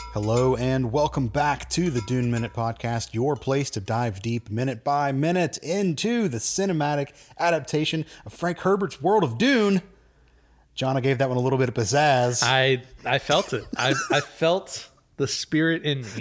Hello and welcome back to the Dune Minute Podcast, your place to dive deep minute by minute into the cinematic adaptation of Frank Herbert's World of Dune. John, I gave that one a little bit of pizzazz. I felt it. I felt the spirit in me.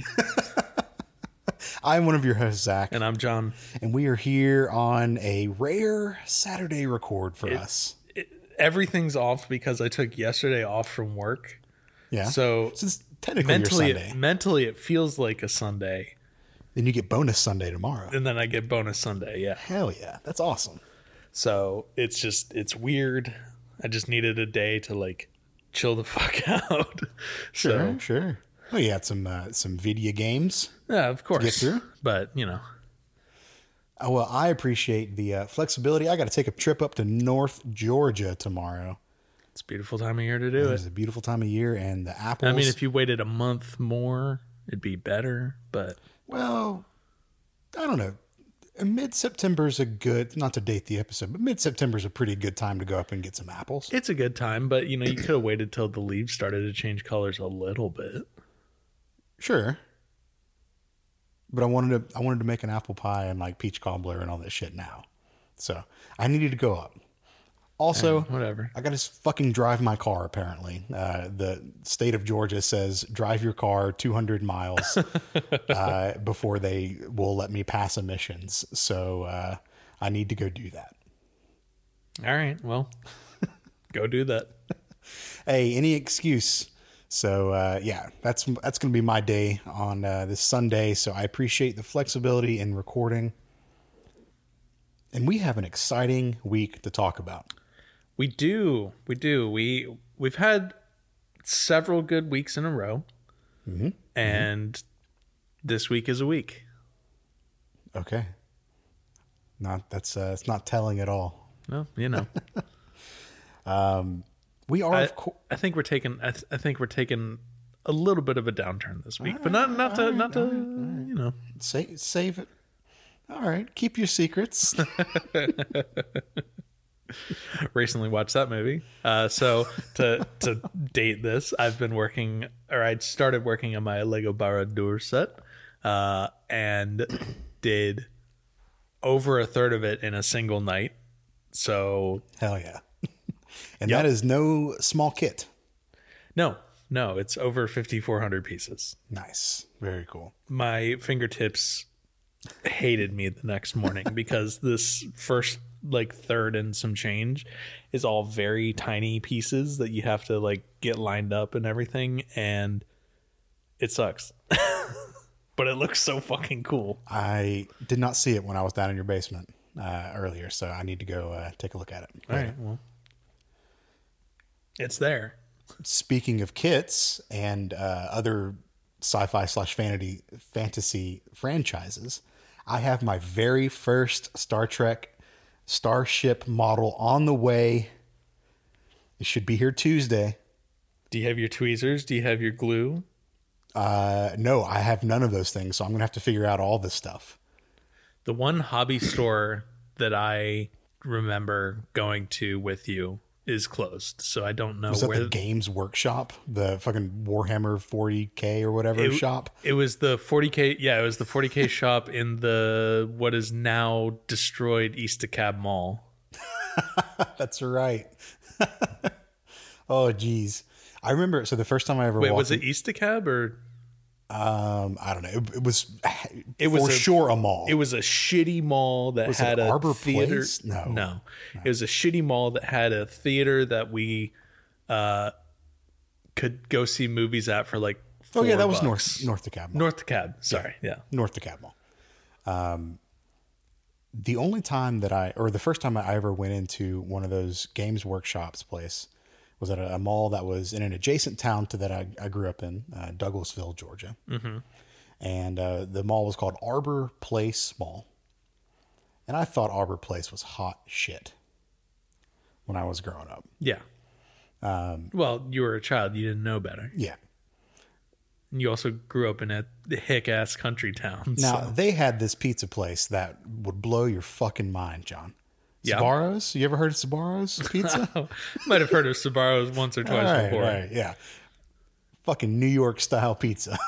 I'm one of your hosts, Zach. And I'm John. And we are here on a rare Saturday record for us. Everything's off because I took yesterday off from work. Yeah. So it's technically your Sunday. Mentally, it feels like a Sunday. Then you get bonus Sunday tomorrow. And then I get bonus Sunday, yeah. Hell yeah. That's awesome. So it's weird. I just needed a day to like chill the fuck out. Sure. Well, you had some video games. Yeah, of course. To get through. But, you know. Oh, well, I appreciate the flexibility. I got to take a trip up to North Georgia tomorrow. It's a beautiful time of year to do it. It's a beautiful time of year, and the apples. I mean, if you waited a month more, it'd be better, but... Well, I don't know. Mid-September is a good, not to date the episode, but mid-September is a pretty good time to go up and get some apples. It's a good time, but, you know, you could have waited till the leaves started to change colors a little bit. Sure. But I wanted to make an apple pie and like peach cobbler and all that shit now. So I needed to go up. Also, whatever. I got to fucking drive my car, apparently. The state of Georgia says drive your car 200 miles before they will let me pass emissions. So I need to go do that. All right. Well, go do that. Hey, any excuse. So, yeah, that's going to be my day on this Sunday. So I appreciate the flexibility in recording. And we have an exciting week to talk about. We do. We've had several good weeks in a row. Mm-hmm. And this week is a week. Okay. It's not telling at all. Well, you know. We are. I think we're taking a little bit of a downturn this week, but not to you know, save it. All right, keep your secrets. Recently watched that movie. So to date this, I started working on my Lego Barad-dûr set, and did over a third of it in a single night. So hell yeah. And that is no small kit. No, it's over 5,400 pieces. Nice. Very cool. My fingertips hated me the next morning because this first third and some change is all very tiny pieces that you have to like get lined up and everything, and it sucks. But it looks so fucking cool. I did not see it when I was down in your basement earlier, so I need to go take a look at it. All right, well. It's there. Speaking of kits and other sci-fi/fantasy franchises, I have my very first Star Trek Starship model on the way. It should be here Tuesday. Do you have your tweezers? Do you have your glue? No, I have none of those things, so I'm going to have to figure out all this stuff. The one hobby store that I remember going to with you is closed, so I don't know. Was that the Games Workshop, the fucking Warhammer 40K or whatever shop? It was the 40K. Yeah, it was the 40K shop in the what is now destroyed East DeKalb Mall. That's right. Oh, geez. I remember. So the first time I ever was it East DeKalb or? I don't know. It was for sure a mall. It was a shitty mall that had a Arbor theater. Place? No. It was a shitty mall that had a theater that we could go see movies at for like $4. Oh yeah, that was North DeKalb Mall. North DeKalb. Sorry, yeah. North DeKalb Mall. The only time the first time I ever went into one of those Games Workshops place was at a mall that was in an adjacent town to that I grew up in, Douglasville, Georgia. Mm-hmm. And the mall was called Arbor Place Mall. And I thought Arbor Place was hot shit when I was growing up. Yeah. Well, you were a child. You didn't know better. Yeah. And you also grew up in a hick-ass country town. Now, they had this pizza place that would blow your fucking mind, John. Yeah. Sbarro's? You ever heard of Sbarro's pizza? Might have heard of Sbarro's once or twice before. Right, yeah. fucking New York style pizza.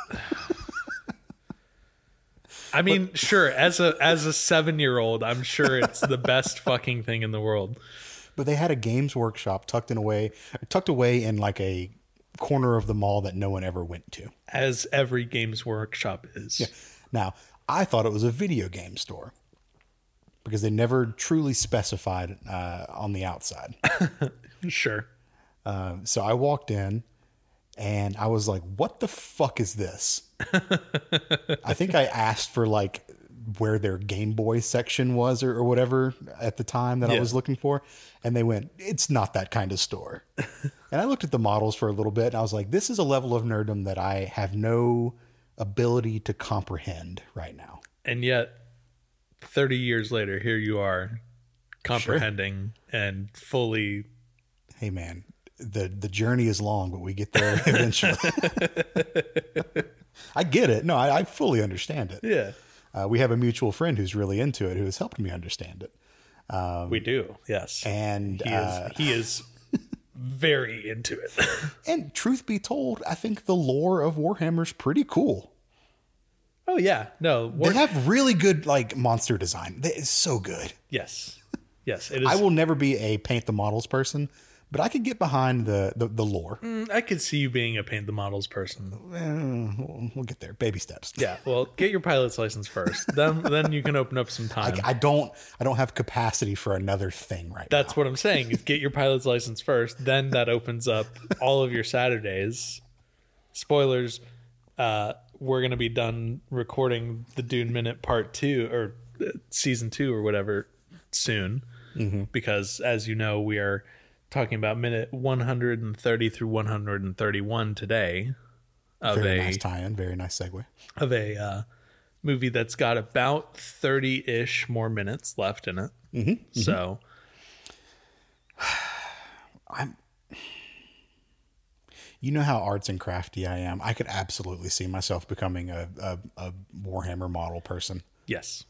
I mean, sure, as a 7-year-old, I'm sure it's the best fucking thing in the world. But they had a Games Workshop tucked away in like a corner of the mall that no one ever went to. As every Games Workshop is. Yeah. Now, I thought it was a video game store because they never truly specified on the outside. Sure. So I walked in and I was like, what the fuck is this? I think I asked for like where their Game Boy section was or whatever at the time that I was looking for. And they went, it's not that kind of store. And I looked at the models for a little bit and I was like, this is a level of nerddom that I have no ability to comprehend right now. And yet 30 years later, here you are comprehending and fully. Hey man, the journey is long, but we get there eventually. I get it. No, I fully understand it. Yeah. We have a mutual friend who's really into it, who has helped me understand it. We do. Yes. And he is very into it. And truth be told, I think the lore of Warhammer's pretty cool. Oh yeah. No. They have really good like monster design. It's so good. Yes. Yes. It is. I will never be a paint the models person, but I could get behind the lore. I could see you being a paint the models person. We'll get there. Baby steps. Yeah. Well, get your pilot's license first. Then you can open up some time. I don't have capacity for another thing right now. That's what I'm saying. Is get your pilot's license first. Then that opens up all of your Saturdays. Spoilers. We're going to be done recording the Dune Minute Part 2 or Season 2 or whatever soon. Mm-hmm. Because as you know, we are talking about minute 130 through 131 today. Very nice tie-in. Very nice segue. Of a movie that's got about 30-ish more minutes left in it. Mm-hmm. So you know how arts and crafty I am. I could absolutely see myself becoming a Warhammer model person. Yes.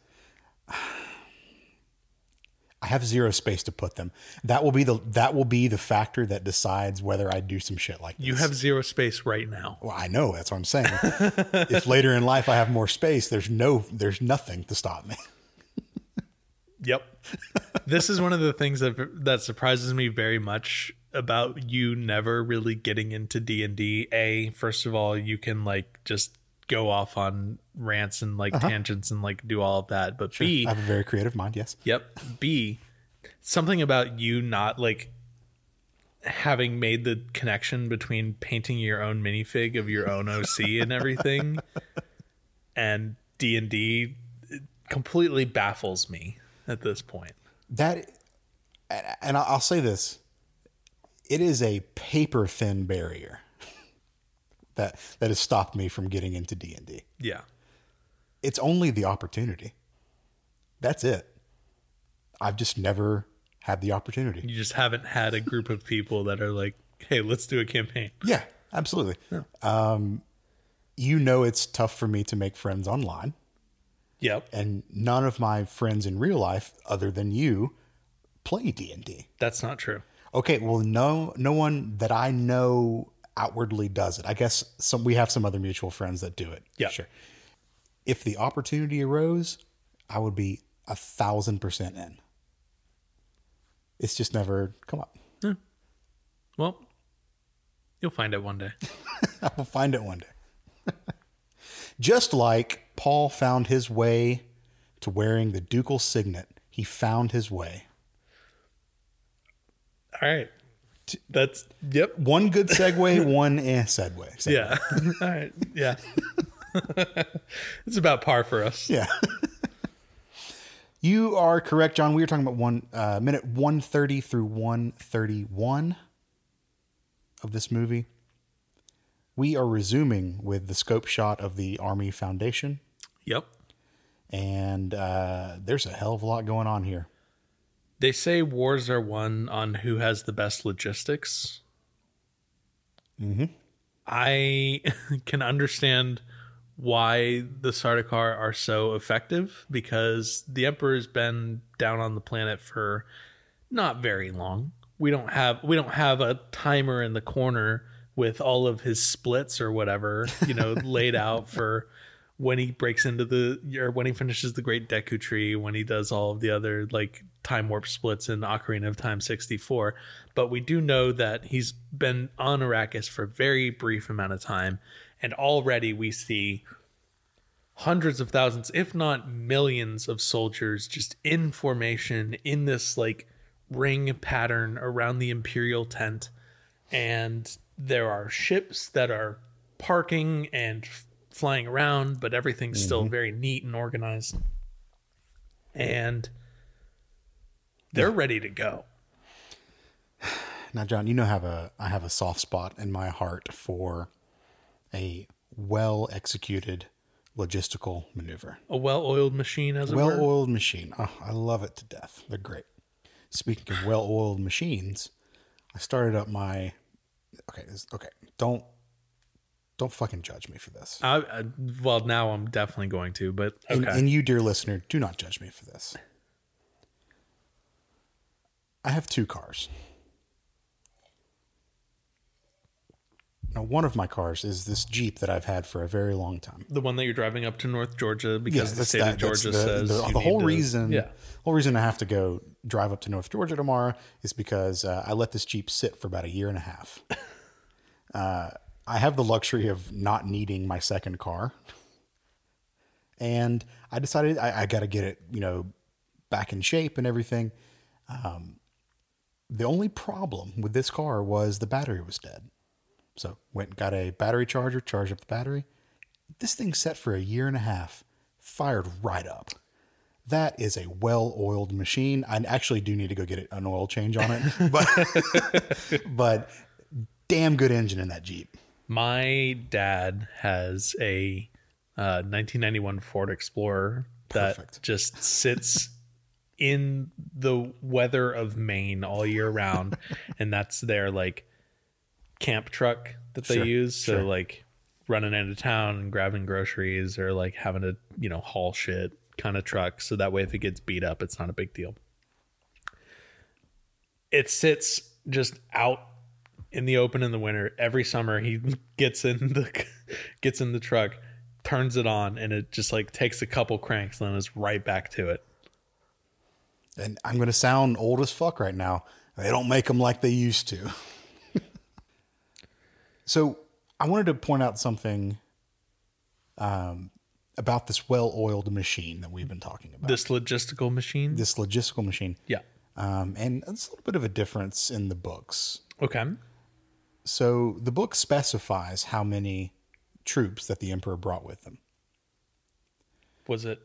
I have zero space to put them. That will be the factor that decides whether I do some shit like this. You have zero space right now. Well, I know, that's what I'm saying. If later in life I have more space, there's nothing to stop me. Yep. This is one of the things that surprises me very much about you never really getting into D&D. First of all, you can like just go off on rants and like tangents and like do all of that. But sure. B, I have a very creative mind. Yes. Yep. B, something about you not like having made the connection between painting your own minifig of your own OC and everything and D&D completely baffles me at this point. That, and I'll say this, it is a paper thin barrier that has stopped me from getting into D&D. Yeah. It's only the opportunity. That's it. I've just never had the opportunity. You just haven't had a group of people that are like, hey, let's do a campaign. Yeah, absolutely. Yeah. You know, it's tough for me to make friends online. Yep. And none of my friends in real life, other than you, play D&D. That's not true. Okay, well, no one that I know outwardly does it. I guess we have some other mutual friends that do it. Yeah, sure. If the opportunity arose, I would be 1,000% in. It's just never come up. Yeah. Well, you'll find it one day. I will find it one day. Just like Paul found his way to wearing the ducal signet, he found his way. All right. That's, yep. One good segue, one segue. Yeah. All right. Yeah. It's about par for us. Yeah. You are correct, John. We were talking about minute 130 through 131 of this movie. We are resuming with the scope shot of the Army Foundation. Yep. And there's a hell of a lot going on here. They say wars are won on who has the best logistics. Mm-hmm. I can understand why the Sardaukar are so effective, because the Emperor's been down on the planet for not very long. We don't have a timer in the corner with all of his splits or whatever, laid out for when he breaks into or when he finishes the Great Deku Tree, when he does all of the other like time warp splits in Ocarina of Time 64. But we do know that he's been on Arrakis for a very brief amount of time, and already we see hundreds of thousands, if not millions, of soldiers just in formation in this like ring pattern around the Imperial tent. And there are ships that are parking and flying around, but everything's still very neat and organized. And they're ready to go. Now, John, I have a soft spot in my heart for a well-executed logistical maneuver. A well-oiled machine, as it were. Well-oiled machine. Oh, I love it to death. They're great. Speaking of well-oiled machines, I started up my... Okay. Don't fucking judge me for this. Well, now I'm definitely going to, but okay. And you, dear listener, do not judge me for this. I have 2 cars. Now, one of my cars is this Jeep that I've had for a very long time. The one that you're driving up to North Georgia because the state of Georgia says the whole reason. Yeah. The whole reason I have to go drive up to North Georgia tomorrow is because I let this Jeep sit for about a year and a half. I have the luxury of not needing my second car. And I decided I got to get it, back in shape and everything. The only problem with this car was the battery was dead. So went and got a battery charger, charged up the battery. This thing set for a year and a half, fired right up. That is a well-oiled machine. I actually do need to go get an oil change on it, but damn good engine in that Jeep. My dad has a 1991 Ford Explorer that just sits in the weather of Maine all year round, and that's their like camp truck that they use. So like running into town and grabbing groceries, or like having to haul shit kind of truck. So that way, if it gets beat up, it's not a big deal. It sits just out in the open in the winter. Every summer he gets in the truck, turns it on, and it just like takes a couple cranks and then is right back to it. And I'm going to sound old as fuck right now. They don't make them like they used to. So I wanted to point out something about this well-oiled machine that we've been talking about. This logistical machine? Yeah. And it's a little bit of a difference in the books. Okay. So the book specifies how many troops that the Emperor brought with him. Was it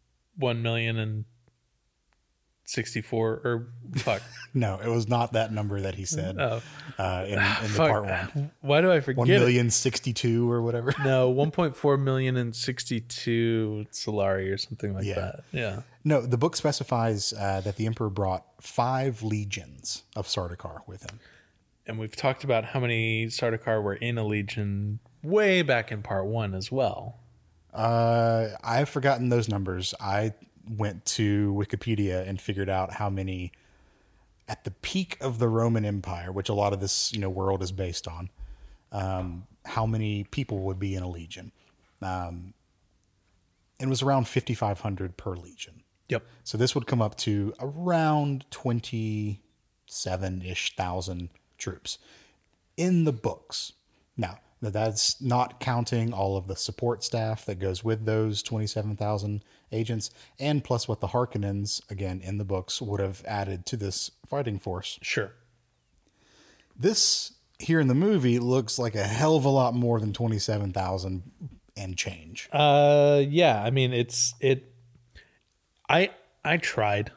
1,064,000 or fuck? No, it was not that number that he said in the part 1. Why do I forget 1,062,000 or whatever? No, 1.4 million and 62 Solari or something like that. Yeah. No, the book specifies that the Emperor brought 5 legions of Sardaukar with him. And we've talked about how many Sardaukar were in a legion way back in part 1 as well. I've forgotten those numbers. I went to Wikipedia and figured out how many at the peak of the Roman Empire, which a lot of this world is based on, how many people would be in a legion. It was around 5,500 per legion. Yep. So this would come up to around 27-ish thousand troops in the books. Now, that's not counting all of the support staff that goes with those 27,000 agents, and plus what the Harkonnens, again, in the books, would have added to this fighting force. Sure. This, here in the movie, looks like a hell of a lot more than 27,000 and change. Yeah, I mean, I tried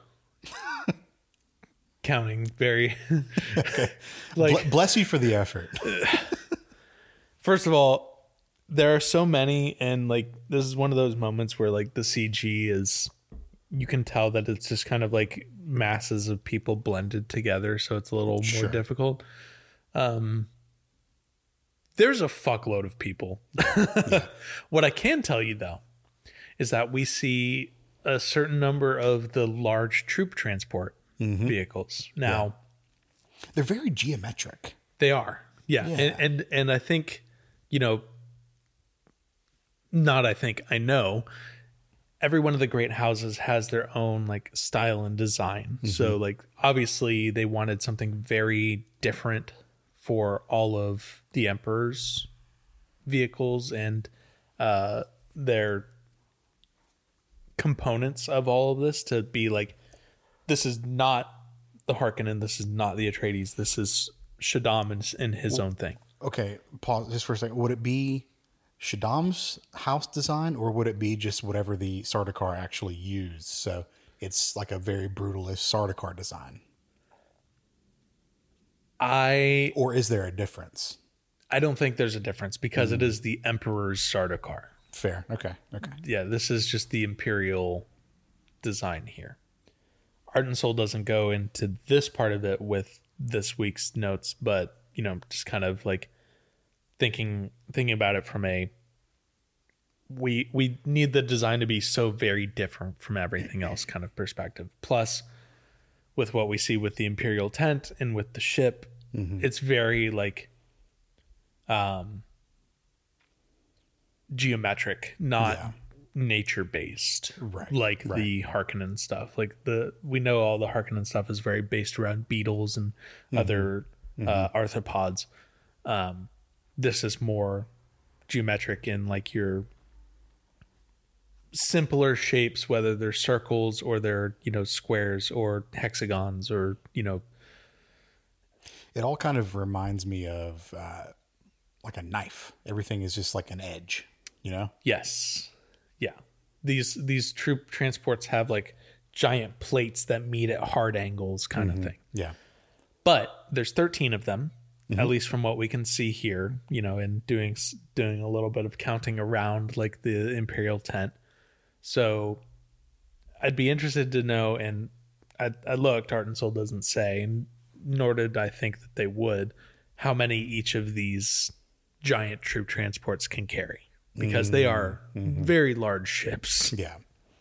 counting very... Okay. Bless you for the effort. First of all, there are so many, and like this is one of those moments where like the CG is, you can tell that it's just kind of like masses of people blended together, so it's a little more difficult. There's a fuckload of people. Yeah. What I can tell you though is that we see a certain number of the large troop transport vehicles. Now, they're very geometric. They are. Yeah. Yeah. And I think, you know, not I think, I know every one of the great houses has their own like style and design. So like obviously they wanted something very different for all of the emperor's vehicles and their components of all of this to be like, this is not the Harkonnen, this is not the Atreides, this is Shaddam in his own thing. Okay, pause just for a second. Would it be Shaddam's house design, or would it be just whatever the Sardaukar actually used? So it's like a very brutalist Sardaukar design. Or is there a difference? I don't think there's a difference because it is the Emperor's Sardaukar. Fair. Okay. Yeah, this is just the Imperial design here. Art and Soul doesn't go into this part of it with this week's notes, but you know, just kind of like thinking about it from a we need the design to be so very different from everything else kind of perspective. Plus, with what we see with the Imperial tent and with the ship, it's very like geometric, not nature based, like the Harkonnen stuff. Like we know all the Harkonnen stuff is very based around beetles and other arthropods. This is more geometric in like your simpler shapes, whether they're circles or they're, you know, squares or hexagons or, you know. It all kind of reminds me of like a knife. Everything is just like an edge, you know? Yes. Yeah. These troop transports have like giant plates that meet at hard angles kind of thing. Yeah. But there's 13 of them, at least from what we can see here, you know, and doing a little bit of counting around like the Imperial tent. So I'd be interested to know, and I looked, Art and Soul doesn't say, nor did I think that they would, how many each of these giant troop transports can carry, because they are very large ships. Yeah.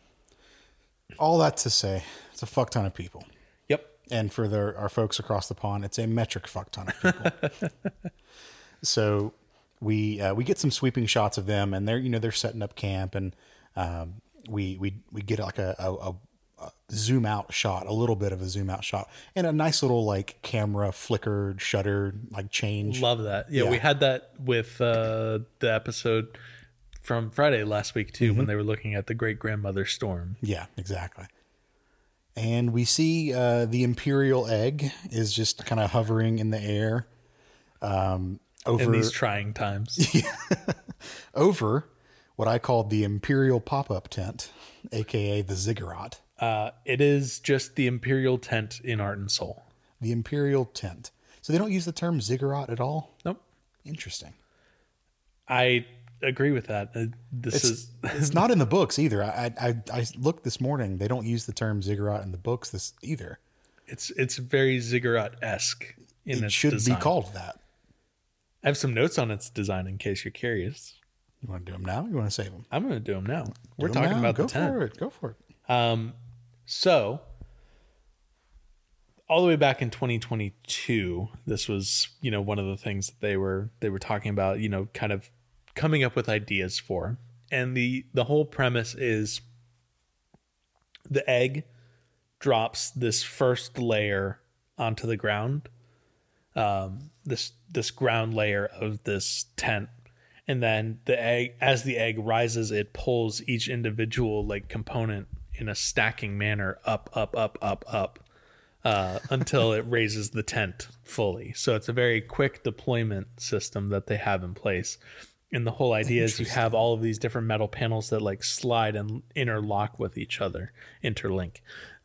All that to say, it's a fuck ton of people. Yep. And for our folks across the pond, it's a metric fuck ton of people. So we get some sweeping shots of them, and they're setting up camp, and we get like a zoom out shot, a little bit of a zoom out shot, and a nice little like camera flickered, shuttered, like change. Love that. Yeah, we had that with the episode from Friday last week too, when they were looking at the great grandmother storm. Yeah, exactly. And we see the Imperial egg is just kind of hovering in the air over in these trying times. over what I called the Imperial pop-up tent, aka the ziggurat. It is just the Imperial tent in Art and Soul. The Imperial tent. So they don't use the term ziggurat at all? Nope. Interesting. I agree with that. It's not in the books either. I looked this morning. They don't use the term ziggurat in the books either. It's very ziggurat-esque in its should design. be called that. I have some notes on its design in case you're curious. You want to do them now? You want to save them? I'm going to do them now. We're talking about the tent. Go for it. So, all the way back in 2022, this was, you know, one of the things that they were talking about, you know, kind of coming up with ideas for. And the whole premise is the egg drops this first layer onto the ground, this ground layer of this tent. And then as the egg rises, it pulls each individual like component in a stacking manner up until it raises the tent fully. So it's a very quick deployment system that they have in place. And the whole idea is you have all of these different metal panels that like slide and interlock with each other, interlink.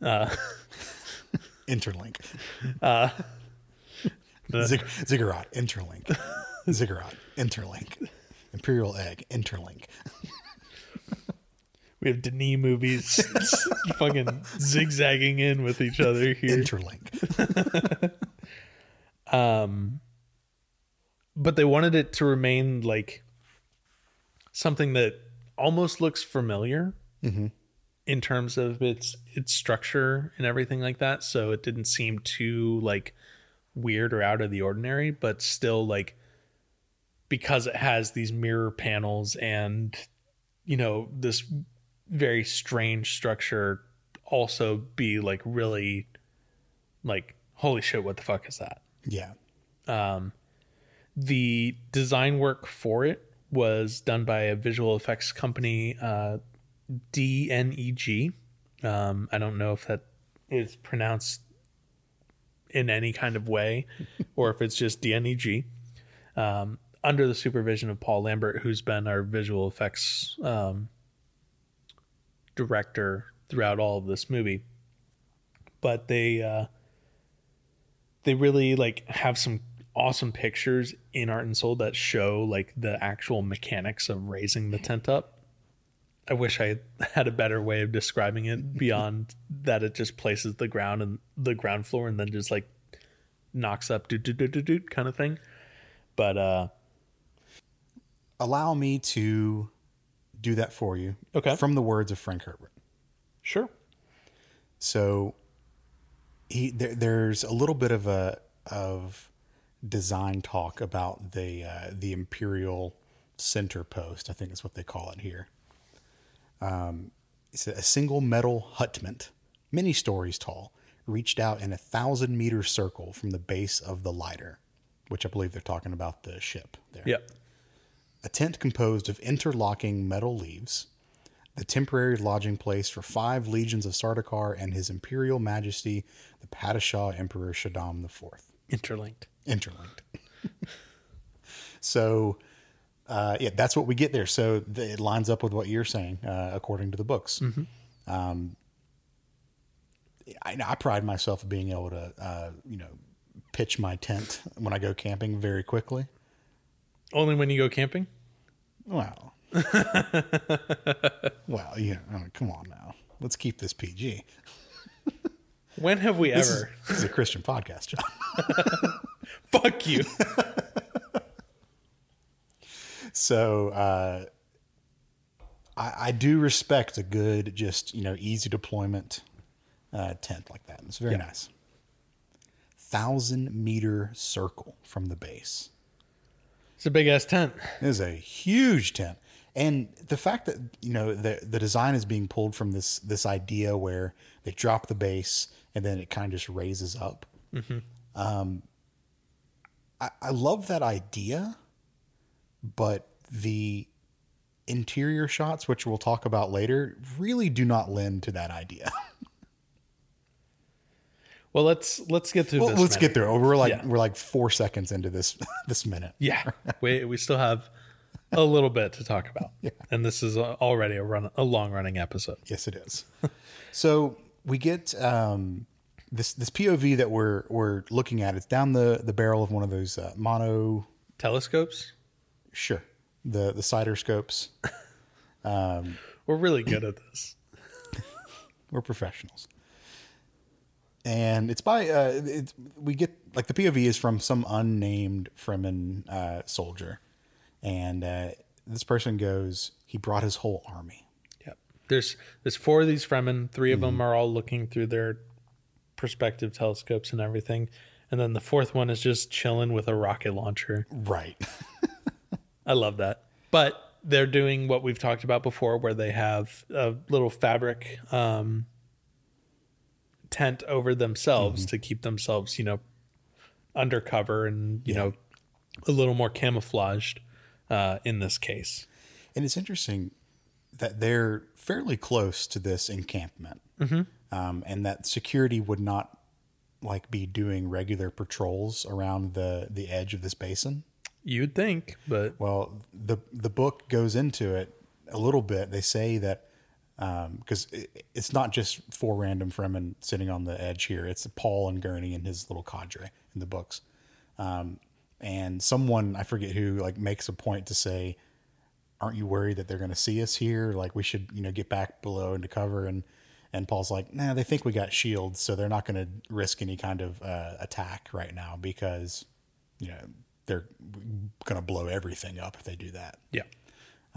Interlink. Ziggurat, interlink. Ziggurat, interlink. Imperial egg, interlink. We have Denis movies fucking zigzagging in with each other here. Interlink. But they wanted it to remain like something that almost looks familiar in terms of its structure and everything like that. So it didn't seem too like weird or out of the ordinary, but still like, because it has these mirror panels and, you know, this very strange structure, also be like really like, holy shit, what the fuck is that? Yeah. The design work for it was done by a visual effects company, DNEG. I don't know if that is pronounced in any kind of way or if it's just DNEG. Under the supervision of Paul Lambert, who's been our visual effects director throughout all of this movie. But they really like have some awesome pictures in Art and Soul that show like the actual mechanics of raising the tent up. I wish I had a better way of describing it beyond that it just places the ground and the ground floor and then just like knocks up kind of thing. But allow me to do that for you. Okay. From the words of Frank Herbert. Sure. So there's a little bit of design talk about the Imperial Center Post. I think that's what they call it here. It's a single metal hutment, many stories tall, reached out in a 1,000-meter circle from the base of the lighter, which I believe they're talking about the ship there. Yep. A tent composed of interlocking metal leaves, the temporary lodging place for 5 legions of Sardaukar and His Imperial Majesty, the Padishah Emperor Shaddam IV. Interlinked. So, yeah, that's what we get there. So it lines up with what you're saying, according to the books. Mm-hmm. I pride myself in being able to, pitch my tent when I go camping very quickly. Only when you go camping? Well, come on now. Let's keep this PG. When have we This ever? is a Christian podcast, John. Fuck you. So I do respect a good, just, easy deployment tent like that. It's very nice. 1,000-meter circle from the base. It's a big ass tent. It is a huge tent. And the fact that, the design is being pulled from this idea where they drop the base and then it kind of just raises up. Mm-hmm. I love that idea, but the interior shots, which we'll talk about later, really do not lend to that idea. Well, let's get through this. Let's get there. We're like 4 seconds into this minute. Yeah. We still have a little bit to talk about. Yeah. And this is already a long running episode. Yes, it is. So we get this POV that we're looking at. It's down the barrel of one of those mono telescopes. Sure. The cider scopes. We're really good at this. We're professionals. And it's by we get like the POV is from some unnamed Fremen soldier, and this person goes, he brought his whole army. Yep. There's 4 of these Fremen. 3 of them are all looking through their perspective telescopes and everything, and then the 4th one is just chilling with a rocket launcher. Right. I love that. But they're doing what we've talked about before, where they have a little fabric tent over themselves to keep themselves, undercover and, a little more camouflaged in this case. And it's interesting that they're fairly close to this encampment, and that security would not be doing regular patrols around the edge of this basin. You'd think, but well, the book goes into it a little bit. They say that because it's not just 4 random Fremen sitting on the edge here. It's Paul and Gurney and his little cadre in the books. And someone, I forget who, makes a point to say, aren't you worried that they're going to see us here? We should, get back below into cover. And Paul's like, nah, they think we got shields, so they're not going to risk any kind of attack right now because, they're going to blow everything up if they do that. Yeah.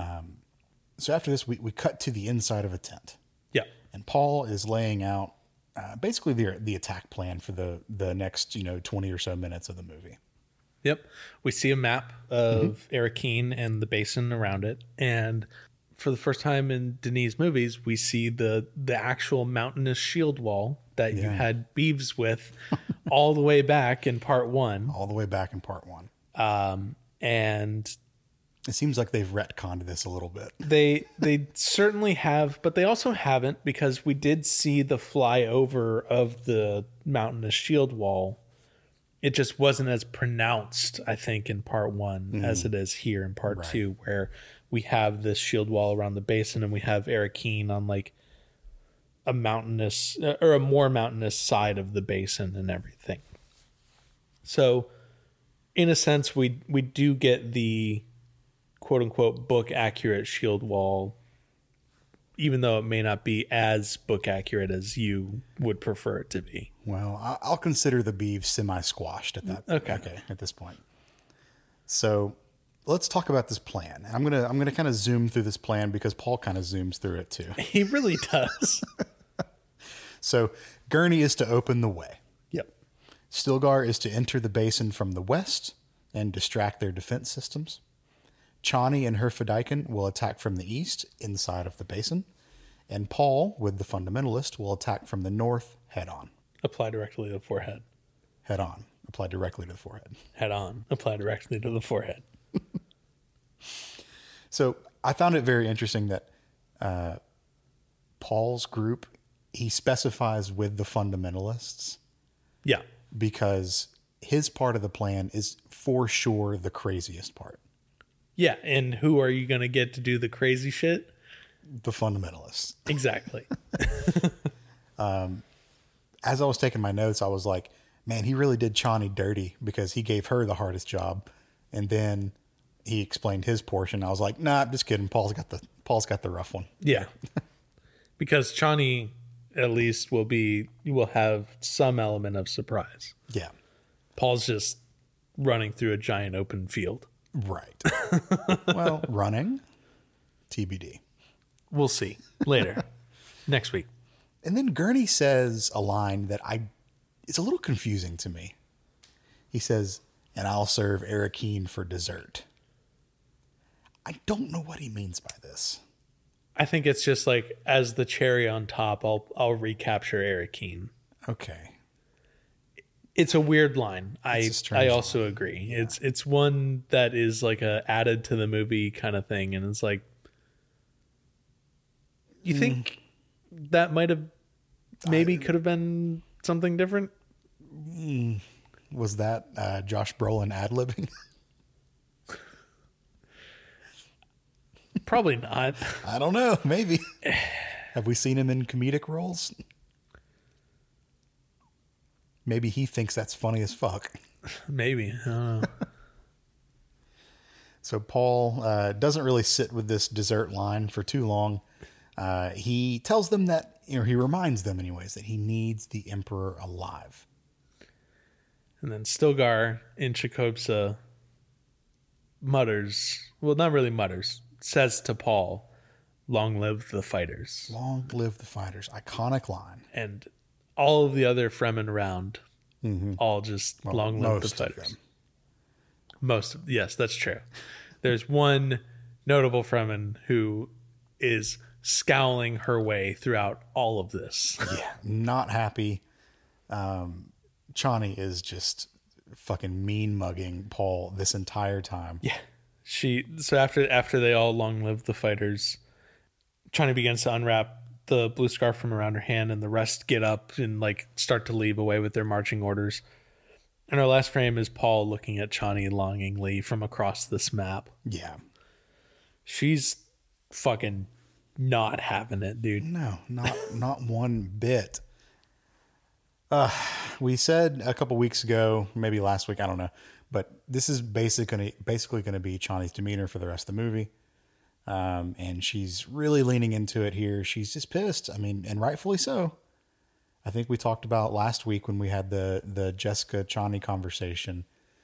So after this, we cut to the inside of a tent. Yeah. And Paul is laying out basically the attack plan for the next 20 or so minutes of the movie. Yep. We see a map of Arakeen and the basin around it. And for the first time in Denis movies, we see the actual mountainous shield wall that you had beeves with all the way back in part one. All the way back in part one. And it seems like they've retconned this a little bit. They certainly have, but they also haven't, because we did see the flyover of the mountainous shield wall. It just wasn't as pronounced, I think, in part one as it is here in part two, where we have this shield wall around the basin and we have Arakeen on like a mountainous or a more mountainous side of the basin and everything. So in a sense, we do get the quote unquote book accurate shield wall, even though it may not be as book accurate as you would prefer it to be. Well, I'll consider the beeves semi-squashed at that. Okay, at this point. So let's talk about this plan. I'm gonna kind of zoom through this plan because Paul kind of zooms through it too. He really does. So Gurney is to open the way. Yep. Stilgar is to enter the basin from the west and distract their defense systems. Chani and her Fedaykin will attack from the east, inside of the basin. And Paul, with the Fundamentalist, will attack from the north, head-on. Apply directly to the forehead. Head-on. Apply directly to the forehead. Head-on. Apply directly to the forehead. So I found it very interesting that Paul's group, he specifies with the Fundamentalists. Yeah. Because his part of the plan is for sure the craziest part. Yeah, and who are you going to get to do the crazy shit? The Fundamentalists. Exactly. As I was taking my notes, I was like, man, he really did Chani dirty because he gave her the hardest job. And then he explained his portion. I was like, nah, I'm just kidding. Paul's got the rough one. Yeah. Because Chani at least will have some element of surprise. Yeah. Paul's just running through a giant open field. Right. Well, running, TBD. We'll see later. Next week. And then Gurney says a line that it's a little confusing to me. He says, and I'll serve Arakeen for dessert. I don't know what he means by this. I think it's just like, as the cherry on top, I'll recapture Arakeen. Okay. It's a weird line. I also line. agree. Yeah. It's one that is like a added to the movie kind of thing, and it's like, you think that might have could have been something different? Was that Josh Brolin ad-libbing? Probably not. I don't know. Maybe. Have we seen him in comedic roles? Maybe he thinks that's funny as fuck. Maybe. I don't know. So Paul doesn't really sit with this dessert line for too long. He tells them that, he reminds them anyways, that he needs the Emperor alive. And then Stilgar in Chakobsa mutters, well, not really mutters, says to Paul, "Long live the fighters." Long live the fighters. Iconic line. And all of the other Fremen around, all just long live the fighters. Yes, that's true. There's one notable Fremen who is scowling her way throughout all of this. Yeah, not happy. Chani is just fucking mean mugging Paul this entire time. Yeah. So after they all long live the fighters, Chani begins to unwrap the blue scarf from around her hand, and the rest get up and like start to leave away with their marching orders. And our last frame is Paul looking at Chani longingly from across this map. Yeah. She's fucking not having it, dude. No, not one bit. We said a couple weeks ago, maybe last week, I don't know, but this is basically going to be Chani's demeanor for the rest of the movie. And she's really leaning into it here. She's just pissed. I mean, and rightfully so. I think we talked about last week when we had the Jessica Chani conversation,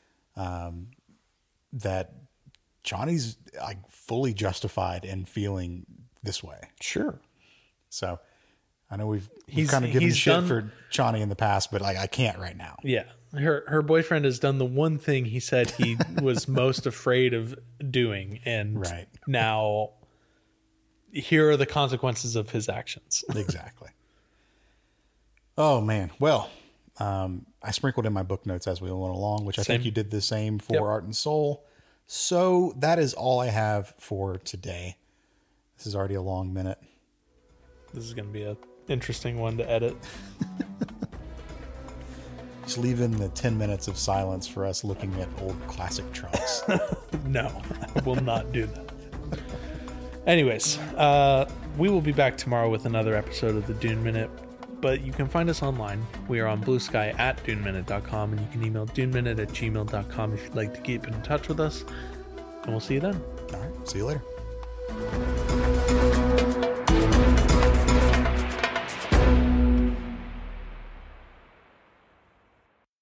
that Chani's like fully justified in feeling this way. Sure. So I know we've kind of given he's shit done- for Chani in the past, but like I can't right now. Yeah. Her boyfriend has done the one thing he said he was most afraid of doing. And Right. now here are the consequences of his actions. Exactly. Oh man. Well, I sprinkled in my book notes as we went along, which I Same. think you did the same for Yep. Art and Soul. So that is all I have for today. This is already a long minute. This is going to be an interesting one to edit. Just leave in the 10 minutes of silence for us looking at old classic trucks. No, I will not do that. Anyways, we will be back tomorrow with another episode of the Dune Minute, but you can find us online. We are on Blue Sky at duneminute.com, and you can email duneminute@gmail.com if you'd like to keep in touch with us, and we'll see you then. All right. See you later.